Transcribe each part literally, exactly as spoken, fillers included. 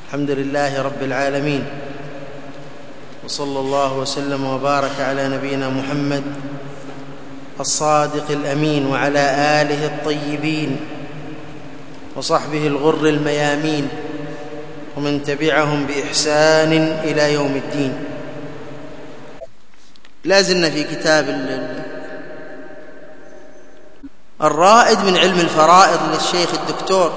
الحمد لله رب العالمين، وصلى الله وسلم وبارك على نبينا محمد الصادق الأمين وعلى آله الطيبين وصحبه الغر الميامين ومن تبعهم بإحسان إلى يوم الدين. لازلنا في كتاب الرائد من علم الفرائض للشيخ الدكتور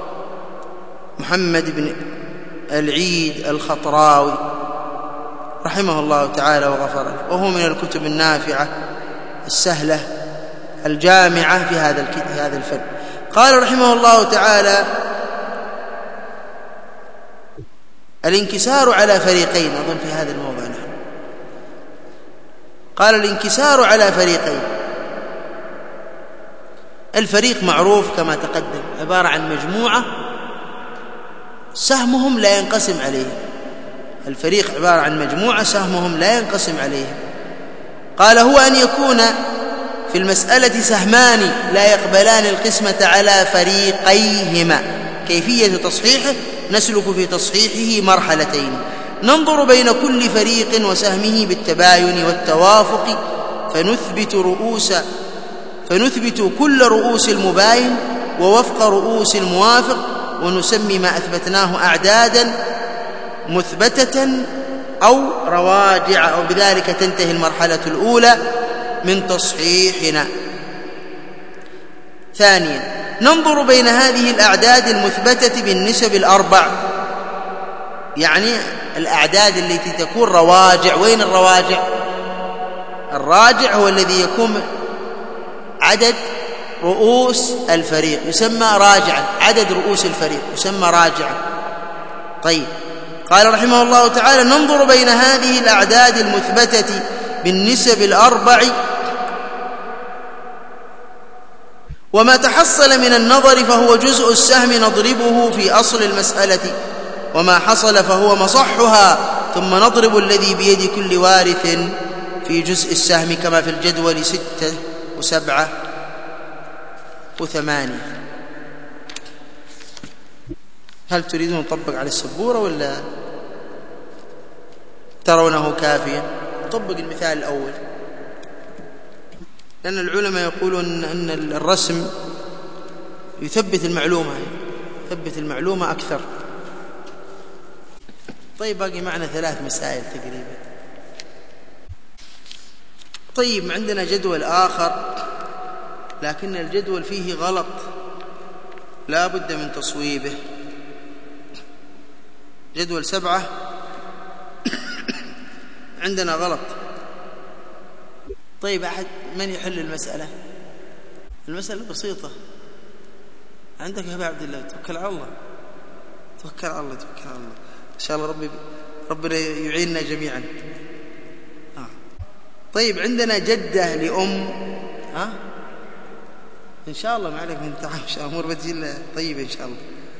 محمد بن العيد الخطراوي رحمه الله تعالى وغفر له، وهو من الكتب النافعة السهلة الجامعة في هذا هذا الفن. قال رحمه الله تعالى: الانكسار على فريقين. أظن في هذا الموضوع نحن قال الانكسار على فريقين. الفريق معروف كما تقدم، عبارة عن مجموعة سهمهم لا ينقسم عليه. الفريق عبارة عن مجموعة سهمهم لا ينقسم عليه. قال: هو أن يكون في المسألة سهمان لا يقبلان القسمة على فريقيهما. كيفية تصحيحه: نسلك في تصحيحه مرحلتين، ننظر بين كل فريق وسهمه بالتباين والتوافق، فنثبت رؤوس فنثبت كل رؤوس المباين ووفق رؤوس الموافق، ونسمي ما أثبتناه أعدادا مثبتة أو رواجع، أو بذلك تنتهي المرحلة الأولى من تصحيحنا. ثانيا، ننظر بين هذه الأعداد المثبتة بالنسب الأربع، يعني الأعداد التي تكون رواجع. وين الرواجع؟ الراجع هو الذي يكون عدد رؤوس الفريق، يسمى راجعا. عدد رؤوس الفريق يسمى راجعا. طيب، قال رحمه الله تعالى: ننظر بين هذه الأعداد المثبتة بالنسب الأربع، وما تحصل من النظر فهو جزء السهم نضربه في أصل المسألة، وما حصل فهو مصحها، ثم نضرب الذي بيد كل وارث في جزء السهم كما في الجدول ستة وسبعة وثمانية. هل تريدون نطبق على السبورة ولا ترونه كافيا؟ طبق المثال الأول، لأن العلماء يقولون أن الرسم يثبت المعلومة يثبت المعلومة أكثر. طيب، باقي معنا ثلاث مسائل تقريبا. طيب، عندنا جدول آخر لكن الجدول فيه غلط لا بد من تصويبه. جدول سبعة عندنا غلط. طيب، أحد من يحل المسألة؟ المسألة بسيطة. عندك يا أبا عبد الله، توكل على الله توكل على الله توكل على الله إن شاء الله ربي ربنا يعيننا جميعا. آه. طيب، عندنا جدة لأم، ها إن شاء الله ما عليك من تعب، إن شاء الله أمور بتجي طيبة إن شاء الله.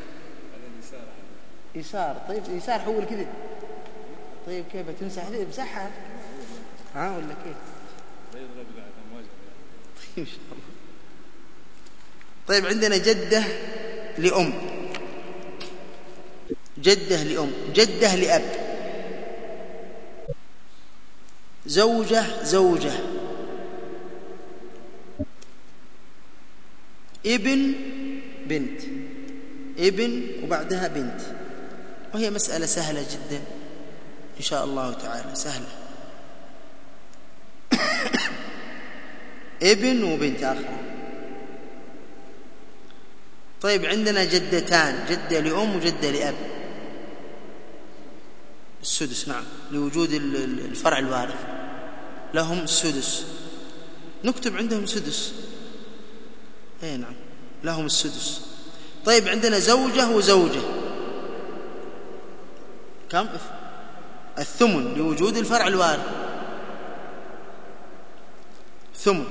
يسار. طيب، يسار حول كذا. طيب، كيف تمسح ذي؟ امسحها ها ولا كيف؟ طيب، إن شاء الله. طيب، عندنا جدة لأم، جدة لأم، جدة لأب، زوجة زوجة، ابن بنت، ابن وبعدها بنت. وهي مسألة سهلة جدا إن شاء الله تعالى، سهلة. ابن وبنت آخر. طيب، عندنا جدتان، جدة لأم وجدة لأب. السدس، نعم، لوجود الفرع الوارث لهم السدس. نكتب عندهم سدس. اي نعم، لهم السدس. طيب، عندنا زوجة وزوجة، كم؟ الثمن لوجود الفرع الوارث، ثمن.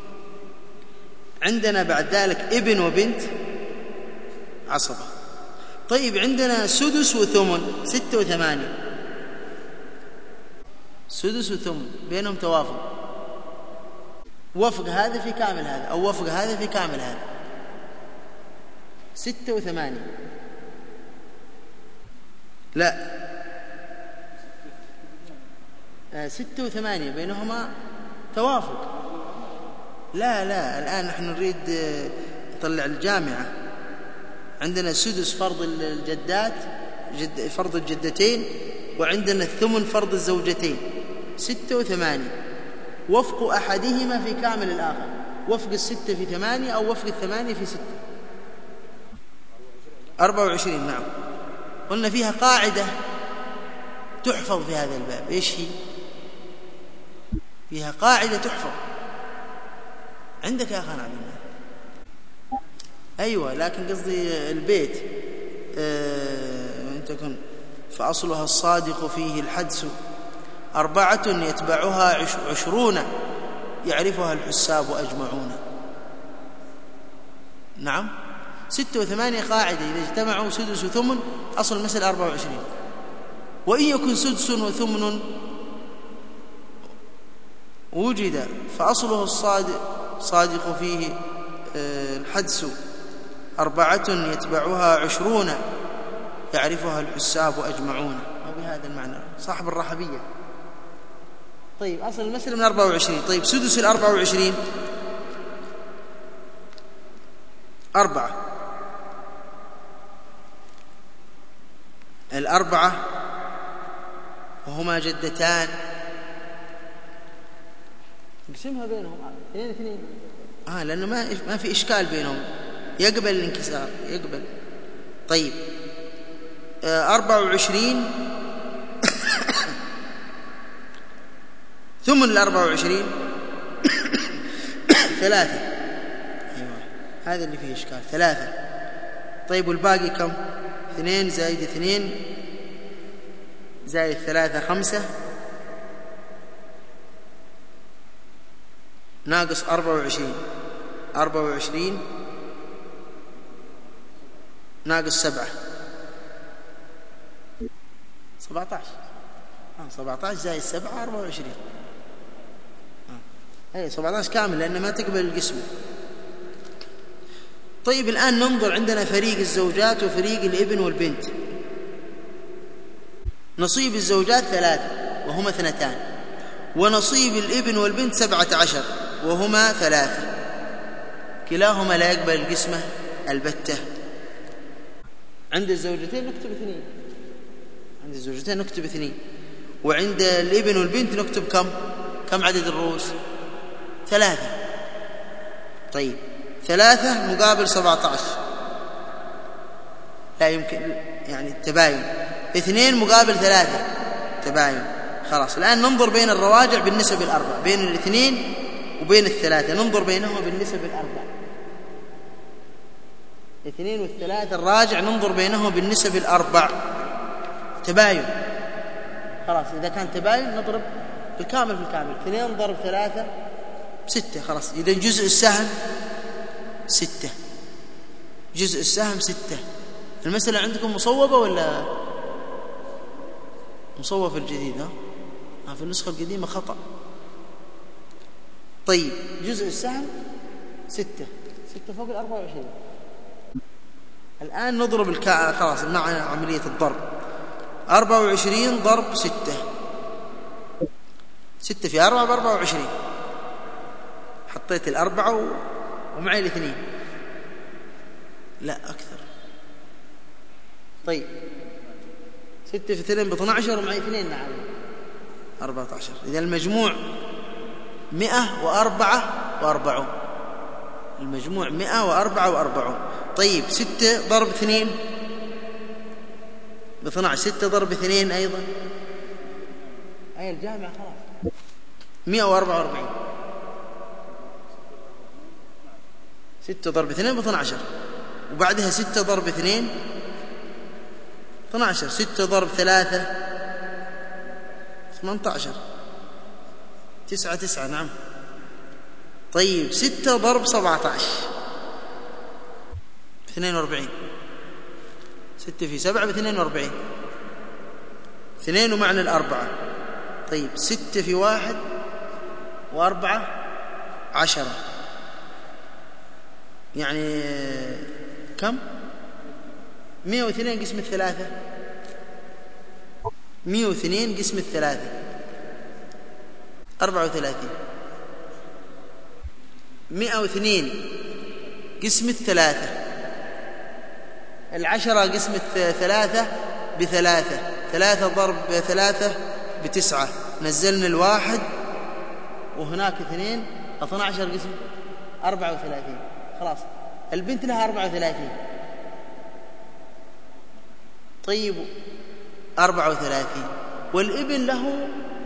عندنا بعد ذلك ابن وبنت عصبة. طيب، عندنا سدس وثمن، ستة وثمانية، سدس وثمن بينهم توافق، وفق هذا في كامل هذا أو وفق هذا في كامل هذا. ستة وثمانية. لا، ستة وثمانية بينهما توافق. لا لا، الآن نحن نريد نطلع الجامعة. عندنا سدس فرض الجدات، جد فرض الجدتين، وعندنا الثمن فرض الزوجتين. ستة وثمانية وفق أحدهما في كامل الآخر، وفق الستة في ثمانية أو وفق الثمانية في ستة. أربعة وعشرين. نعم، قلنا فيها قاعدة تحفظ في هذا الباب. إيش هي؟ فيها قاعدة تحفظ عندك يا أخي عبد الله. أيوة، لكن قصدي البيت أه... تكون فأصلها الصادق فيه الحدس، أربعة يتبعها عشرون يعرفها الحساب أجمعون. نعم، ستة وثمانية قاعدة إذا اجتمعوا سدس وثمن أصل المسألة أربعة وعشرين. وإن يكن سدس وثمن وجد فأصله الصادق صادق فيه الحدس، أربعة يتبعها عشرون يعرفها الحساب أجمعون. أو بهذا المعنى صاحب الرحبية. طيب، أصل المسألة من أربعة وعشرين. طيب، سدس الأربعة وعشرين أربعة. الأربعة وهما جدتان نقسمها بينهم اثنين اثنين. آه لأنه ما ما في إشكال بينهم، يقبل الانكسار، يقبل. طيب، آه أربعة وعشرين ثمن الأربعة وعشرين ثلاثة. أيوة، هذا اللي فيه إشكال، ثلاثة. طيب، والباقي كم؟ اثنين زائد اثنين زائد ثلاثة خمسة، ناقص أربعة وعشرين. أربعة وعشرين ناقص سبعة، سبعة عشر. آه سبعة عشر زائد سبعة أربعة وعشرين. آه. أي سبعة عشر كامل لأن ما تقبل القسم. طيب، الآن ننظر، عندنا فريق الزوجات وفريق الابن والبنت. نصيب الزوجات ثلاثة وهما اثنتان، ونصيب الابن والبنت سبعة عشر وهما ثلاثة. كلاهما لا يقبل القسمة البتة. عند الزوجتين نكتب اثنين، عند الزوجتين نكتب اثنين، وعند الابن والبنت نكتب كم؟ كم عدد الرؤوس؟ ثلاثة. طيب، ثلاثة مقابل سبعة عشر، لا يمكن يعني التباين. اثنين مقابل ثلاثة، تباين. خلاص، الآن ننظر بين الرواجع بالنسب الأربع، بين الاثنين وبين الثلاثة ننظر بينهما بالنسب الأربع. اثنين والثلاثة الراجع ننظر بينهما بالنسب الأربع، تباين. خلاص، إذا كان تباين نضرب الكامل في الكامل. اثنين ضرب ثلاثة ستة. خلاص، إذا جزء السهم ستة، جزء السهم ستة. المسألة عندكم مصوبة ولا مصوبة في الجديد؟ ها، في النسخة القديمة خطأ. طيب، جزء السهم ستة، ستة فوق الأربعة وعشرين. الآن نضرب الكا خلاص مع عملية الضرب. أربعة وعشرين ضرب ستة، ستة في أربعة بأربعة وعشرين. حطيت الأربعة و... ومعي الاثنين، لا أكثر. طيب، ستة في اثنين باثنى عشر ومعي اثنين نعم أربعة عشر. إذا المجموع مئة وأربعة وأربعون، المجموع مئة وأربعة وأربعون. طيب، ستة ضرب اثنين باثنى عشر، ستة ضرب اثنين أيضا أي الجامعة خلاص مئة وأربعة وأربعين. ستة ضرب اثنين باثنى عشر، وبعدها ستة ضرب اثنين اثنى عشر، ستة ضرب ثلاثة ثمانية عشر، تسعة تسعة. نعم. طيب، ستة ضرب سبعة عشر اثنين وأربعين، ستة في سبعة باثنين وأربعين، اثنين ومعنى الأربعة. طيب، ستة في واحد وأربعة عشرة، يعني كم؟ مئة واثنين قسم الثلاثة مئة واثنين قسم الثلاثة أربعة وثلاثين. مئة واثنين قسم الثلاثة، العشرة قسم الثلاثة بثلاثة، ثلاثة ضرب ثلاثة بتسعة، نزلنا الواحد وهناك اثنين، اثنى عشر قسم أربعة وثلاثين. خلاص البنت لها أربعة وثلاثين. طيب أربعة وثلاثين، والابن له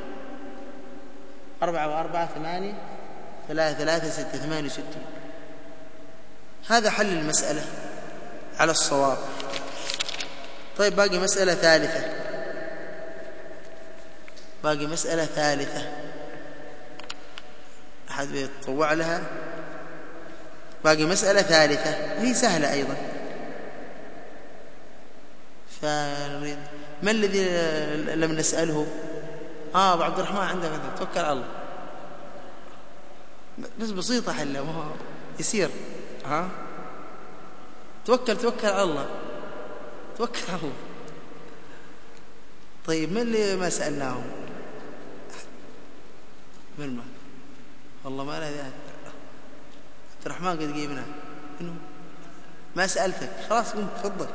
أربعة وأربعة ثمانية، ثلاثة ثلاثة ستة ثمانية وستين. هذا حل المسألة على الصواب. طيب باقي مسألة ثالثة، باقي مسألة ثالثة أحد يتطوع لها؟ باقي مسألة ثالثة هي سهلة أيضا. فنريد ما الذي لم نسأله؟ آه أبو عبد الرحمن عندك، توكل على الله، بس بسيطة حلة، ما هو يسير. ها توكل توكل على الله، توكل على الله. طيب من اللي ما سألناهم؟ من ما والله ما أنا عبد الرحمن قد جيبنا إنه ما سألتك، خلاص قم تفضل،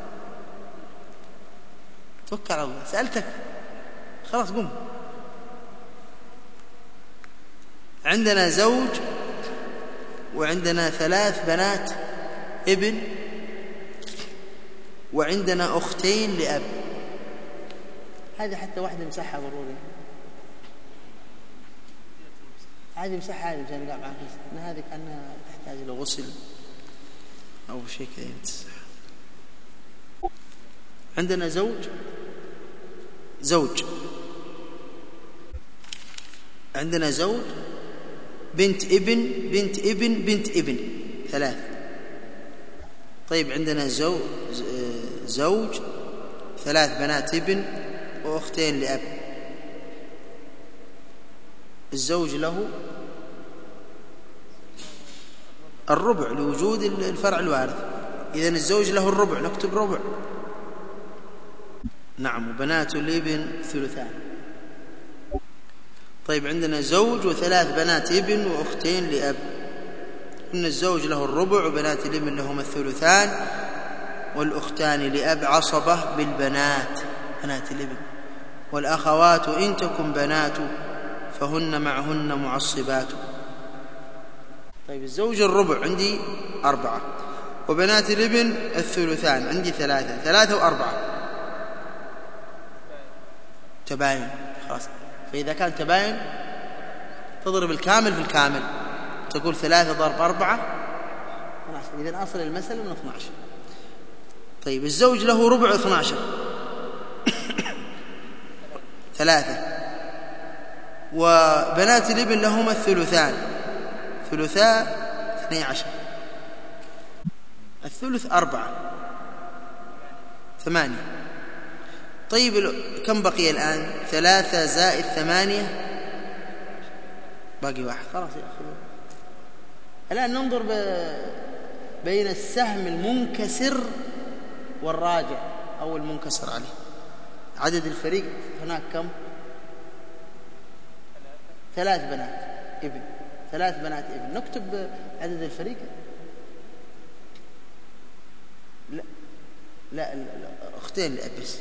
توكل على الله. سألتك خلاص قم. عندنا زوج وعندنا ثلاث بنات ابن وعندنا أختين لأب. هذه حتى واحدة مسحها ضروري، هذه مسحها هذه عشان قاعد معك، إن هذه كأنها تحتاج إلى غسل أو شيء كذا يتسح. عندنا زوج زوج عندنا زوج بنت ابن بنت ابن بنت ابن ثلاث. طيب عندنا زوج زوج ثلاث بنات ابن وأختين لأب. الزوج له الربع لوجود الفرع الوارث، إذن الزوج له الربع، نكتب ربع. نعم. وبنات الابن ثلثان. طيب عندنا زوج وثلاث بنات ابن وأختين لأب. إن الزوج له الربع وبنات الابن لهما الثلثان والأختان لأب عصبة بالبنات بنات الابن، والأخوات إن تكن بنات فهن معهن معصبات. طيب الزوج الربع عندي أربعة، وبنات الابن الثلثان عندي ثلاثة، ثلاثة وأربعة تباين. خلاص، فإذا كان تباين تضرب الكامل في الكامل، تقول ثلاثة ضرب أربعة اثنا عشر. إذن أصل المسألة من اثنا عشر. طيب الزوج له ربع اثنا عشر ثلاثة، وبنات الابن لهما الثلثان ثلثاء اثني عشر، الثلث أربعة ثمانية. طيب كم بقي الآن؟ ثلاثة زائد ثمانية باقي واحد. خلاص يا أخي، الآن ننظر بين السهم المنكسر والراجع أو المنكسر عليه. عدد الفريق هناك كم؟ ثلاث بنات ابن ثلاث بنات ابن. نكتب عدد الفريق. لا لا, لا, لا. أختين لأب بس.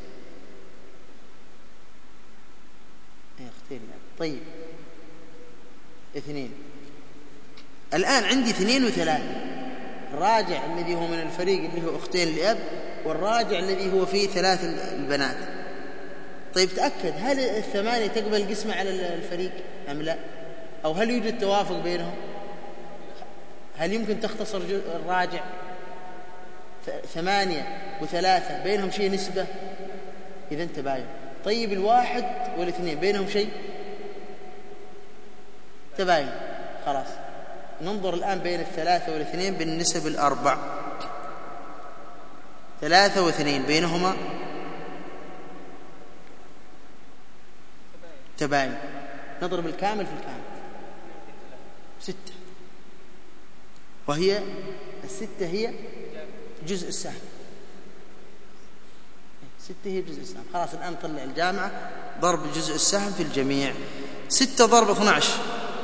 أختين لأب. طيب اثنين. الآن عندي اثنين وثلاثة. الراجع الذي هو من الفريق اللي هو أختين لأب، والراجع الذي هو فيه ثلاث البنات. طيب تأكد هل الثمانية تقبل القسمة على الفريق أم لا؟ أو هل يوجد توافق بينهم؟ هل يمكن تختصر الراجع ثمانية وثلاثة بينهم شيء نسبة؟ إذا تباين. طيب الواحد والاثنين بينهم شيء تباين. خلاص ننظر الآن بين الثلاثة والاثنين بالنسب الأربع. ثلاثة واثنين بينهما تباين. نضرب الكامل في الكامل ستة، وهي الستة هي جزء السهم ستة هي جزء السهم. خلاص الآن طلع الجامعة ضرب جزء السهم في الجميع. ستة ضرب اثنى عشر،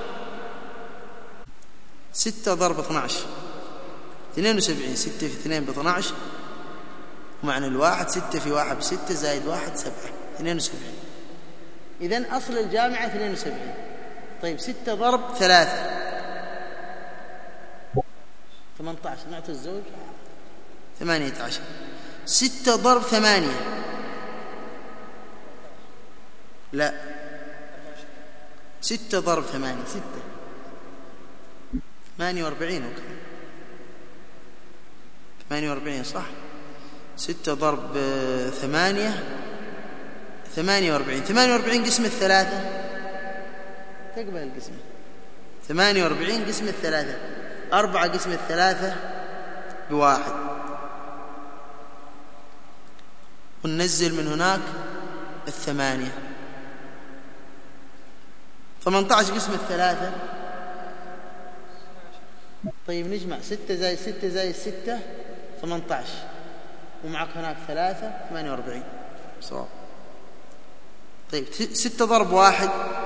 ستة ضرب اثنى عشر اثنين وسبعين. ستة في اثنين باثنى عشر ومعنى الواحد. ستة في واحد بستة زائد واحد سبعة، اثنين وسبعين. إذن أصل الجامعة اثنين وسبعين. طيب ستة ضرب ثلاثة ثمانية عشر، نعطي الزوج ثمانية عشر. ستة ضرب ثمانية، لا، ستة ضرب ثمانية ستة، ثمانية واربعين وكذا، ثمانية واربعين صح. ستة ضرب ثمانية ثمانية واربعين. ثمانية واربعين قسم الثلاثة تقبل القسمة. ثمانية واربعين قسم الثلاثة، أربعة قسم الثلاثة بواحد، وننزل من هناك الثمانية. ثمانية عشر قسم الثلاثة. طيب نجمع ستة زائد ستة زائد ستة ثمانية عشر، ومعك هناك ثلاثة ثمانية واربعين صواب. طيب ستة ضرب واحد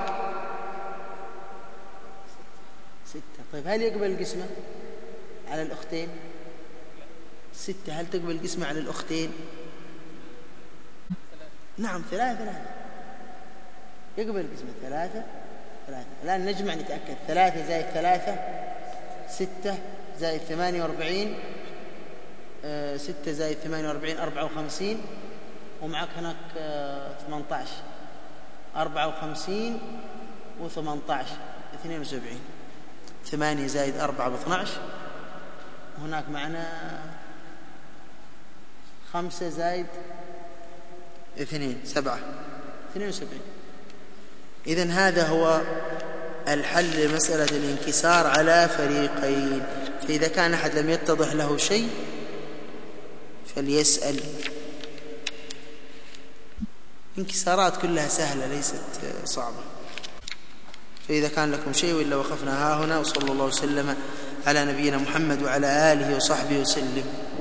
ستة. طيب هل يقبل القسمة على الأختين؟ ستة هل تقبل القسمة على الأختين؟ نعم ثلاثة ثلاثة يقبل القسمة. ثلاثة ثلاثة. الآن نجمع نتأكد. ثلاثة زائد ثلاثة ستة زائد ثمانية واربعين، آه ستة زائد ثمانية واربعين أربعة وخمسين، ومعك هناك آه ثمانية عشر، أربعة وخمسين وثمانية عشر اثنين وسبعين. ثمانية زائد أربعة باثنى عشر، وهناك معنا خمسة زائد اثنين سبعة، اثنين وسبعين. إذن هذا هو الحل لمسألة الانكسار على فريقين. فإذا كان أحد لم يتضح له شيء فليسأل. انكسارات كلها سهلة ليست صعبة. فإذا كان لكم شيء وإلا وقفنا ها هنا. وصلى الله وسلم على نبينا محمد وعلى آله وصحبه وسلم.